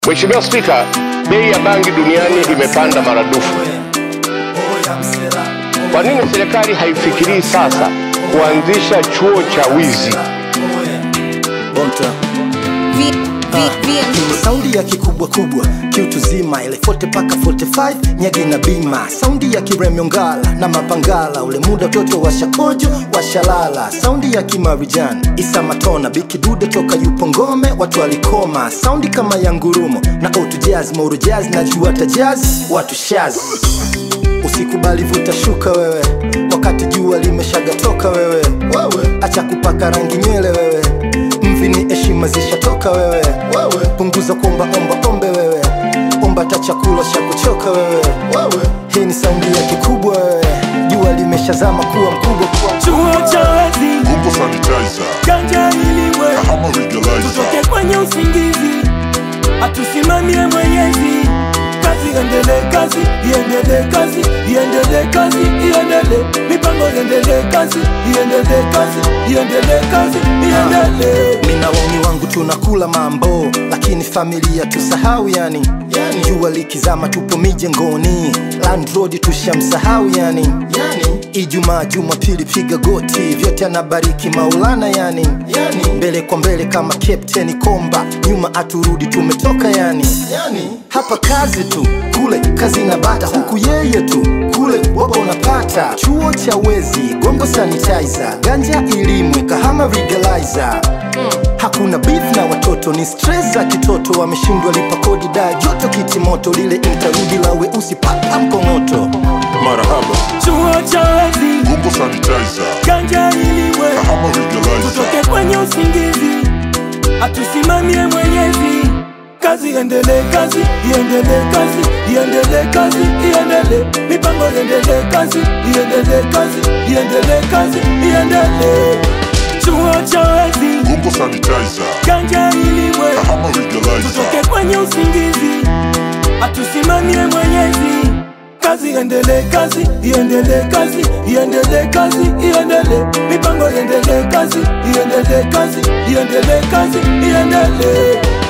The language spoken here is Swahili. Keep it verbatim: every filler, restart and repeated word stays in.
Mheshimiwa Spika, bei ya bangi duniani imepanda maradufu. Kwa nini serikali haifikirii sasa kuanzisha chuo cha wizi? Bonta saundi ya kikubwa kubwa kiutu zima ile forty paka forty five nyagi na bima, saundi ya kiremyongala na mapangala ule muda toto washakojo washalala, saundi ya kimarijani isa matona bikidude toka yupo ngome watu walikoma, saundi kama ya ngurumo na auto jazz mauru jazz na juata jazz watu shaz. Usikubali vuta shuka wewe wakati jua limeshagatoka wewe, wewe acha kupaka rangi nywele wewe, mvini heshima zishatoka wewe, wewe punguza kuomba omba ombe wewe, omba ta chakula cha kuchoka wewe, wewe hii ni saundi ya kikubwa wewe, jua limeshazama kuwa mkubwa kwa chuo cha wezi Huko sanitizer ganja ilimwe Kahama legalizer tutoke kwenye usingizi atusimamie Mwenyezi, kazi iendelee, kazi iendelee, kazi iendelee, kazi iendelee, mipango iendelee, kazi iendelee, kazi iendelee, kazi iendelee. Mimi na wauni wangu tunakula mambo lakini familia tusahau yani, yani jua likizama tupo mijengoni, Land Road tushamsahau yani, yani Ijumaa Jumapili piga goti vyote anabariki Maulana yani, yani mbele kwa mbele kama Captain Komba, nyuma aturudi tumetoka yani, yani hapa kazi tu kule kazi na bata, huku yeye tu kule wapo unapata, chuo cha wezi gongo sanitizer ganja ilimwe Kahama legalizer. Hakuna beef na watoto ni stress za kitoto, wameshindwa lipa kodi da joto kiti moto lile interudi la weusi papa mkongoto. Marahaba Chuo cha wezi Huko sanitizer ganja ilimwe Kahama legalizer tutoke kwenye usingizi atusimamie Mwenyezi, kazi iendelee, kazi iendelee, kazi iendelee, kazi iendelee, mipango iendelee, kazi iendelee, kazi iendelee, kazi iendelee. Chuo cha wezi Huko sanitizer ganja ilimwe Kahama legalizer tutoke kwenye usingizi atusimamie Mwenyezi, kazi iendelee, kazi iendelee, kazi iendelee, kazi iendelee, mipango iendelee, kazi iendelee, kazi iendelee, kazi iendelee.